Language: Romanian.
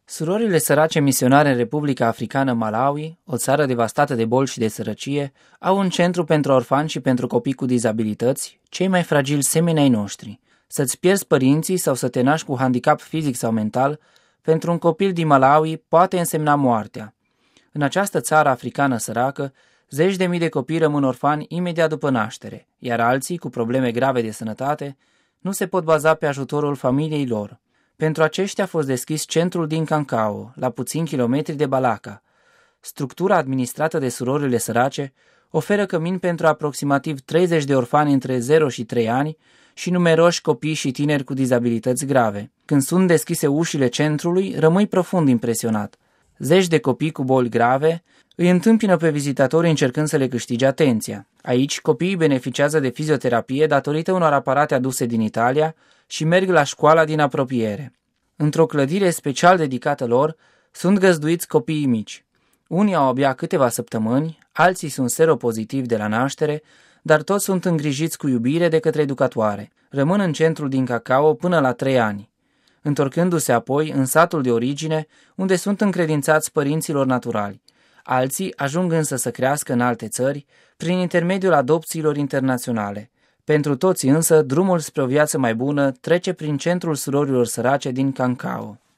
Surorile sărace misionare în Republica Africană Malawi, o țară devastată de boli și de sărăcie, au un centru pentru orfani și pentru copii cu dizabilități, cei mai fragili semeni ai noștri. Să-ți pierzi părinții sau să te naști cu handicap fizic sau mental, pentru un copil din Malawi poate însemna moartea. În această țară africană săracă, zeci de mii de copii rămân orfani imediat după naștere, iar alții, cu probleme grave de sănătate, nu se pot baza pe ajutorul familiei lor. Pentru aceștia a fost deschis centrul din Kankao, la puțini kilometri de Balaka. Structura administrată de surorile sărace oferă cămin pentru aproximativ 30 de orfani între 0 și 3 ani și numeroși copii și tineri cu dizabilități grave. Când sunt deschise ușile centrului, rămâi profund impresionat. Zeci de copii cu boli grave îi întâmpină pe vizitatori încercând să le câștige atenția. Aici, copiii beneficiază de fizioterapie datorită unor aparate aduse din Italia și merg la școala din apropiere. Într-o clădire special dedicată lor, sunt găzduiți copiii mici. Unii au abia câteva săptămâni, alții sunt seropozitivi de la naștere, dar toți sunt îngrijiți cu iubire de către educatoare. Rămân în centrul din Kankao până la 3 ani, întorcându-se apoi în satul de origine, unde sunt încredințați părinților naturali. Alții ajung însă să crească în alte țări, prin intermediul adopțiilor internaționale. Pentru toți însă, drumul spre o viață mai bună trece prin centrul surorilor sărace din Kankao.